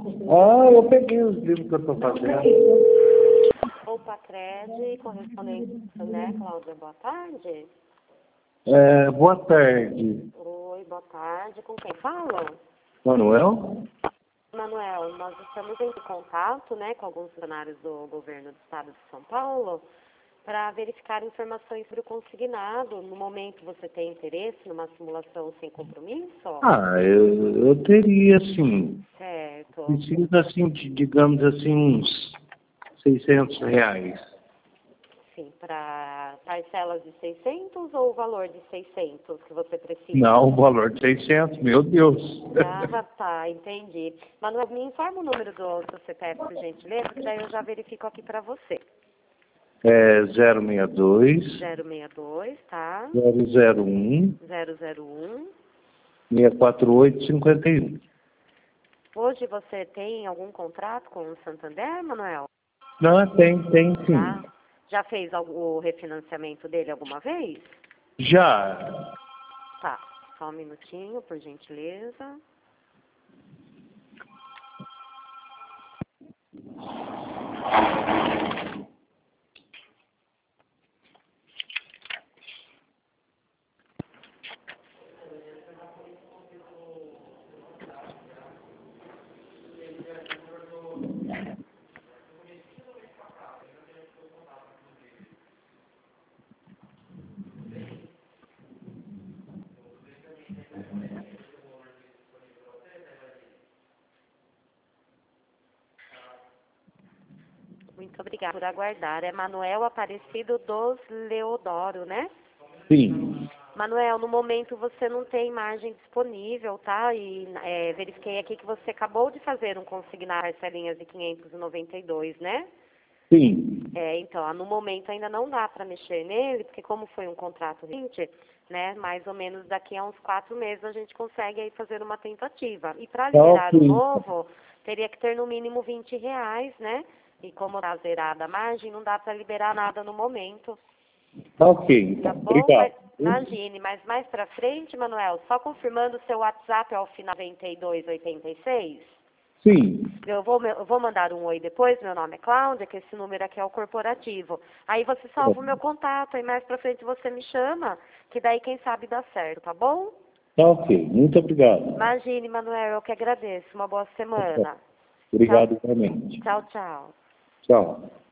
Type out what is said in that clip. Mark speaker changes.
Speaker 1: Ah, eu peguei os livros que eu estou fazendo.
Speaker 2: Opa, Cred, correspondente, né, Cláudia? Boa tarde.
Speaker 1: Boa tarde.
Speaker 2: Oi, boa tarde. Com quem fala?
Speaker 1: Manuel?
Speaker 2: Manuel, nós estamos em contato, né, com alguns funcionários do governo do estado de São Paulo para verificar informações sobre o consignado. No momento, você tem interesse numa simulação sem compromisso?
Speaker 1: Ah, eu teria, sim.
Speaker 2: Certo.
Speaker 1: Precisa, assim, de, digamos assim, uns R$ 600.
Speaker 2: Sim, para parcelas de 600 ou o valor de 600 que você precisa?
Speaker 1: Não, o valor de 600, meu Deus.
Speaker 2: Ah, tá, entendi. Manuel, me informa o número do CPF, por gentileza, que daí eu já verifico aqui para você.
Speaker 1: 062
Speaker 2: 062, tá?
Speaker 1: 001
Speaker 2: 001.
Speaker 1: 64851.
Speaker 2: Hoje você tem algum contrato com o Santander, Manuel?
Speaker 1: Não, tem sim.
Speaker 2: Já fez o refinanciamento dele alguma vez?
Speaker 1: Já.
Speaker 2: Tá, só um minutinho, por gentileza. Muito obrigada por aguardar. É Manuel Aparecido dos Leodoro, né?
Speaker 1: Sim.
Speaker 2: Manuel, no momento você não tem margem disponível, tá? E verifiquei aqui que você acabou de fazer um consignar parcelinhas de 592, né?
Speaker 1: Sim.
Speaker 2: Então, no momento ainda não dá para mexer nele, porque como foi um contrato recente, né, mais ou menos daqui a uns 4 meses a gente consegue aí fazer uma tentativa. E para liberar o
Speaker 1: Ok.
Speaker 2: novo, teria que ter no mínimo R$ 20, né? E como está zerada a margem, não dá para liberar nada no momento.
Speaker 1: Ok,
Speaker 2: Tá
Speaker 1: então.
Speaker 2: bom? Mas,
Speaker 1: Obrigado.
Speaker 2: imagine, mas mais para frente, Manuel, só confirmando o seu WhatsApp ao final 9286.
Speaker 1: Sim.
Speaker 2: Eu vou mandar um oi depois, meu nome é Cláudia, que esse número aqui é o corporativo. Aí você salva o meu contato, aí mais pra frente você me chama, que daí quem sabe dá certo, tá bom?
Speaker 1: Tá ok. Muito obrigado.
Speaker 2: Imagine, Manuel, eu que agradeço. Uma boa semana.
Speaker 1: Obrigado igualmente.
Speaker 2: Tchau, tchau.
Speaker 1: Tchau.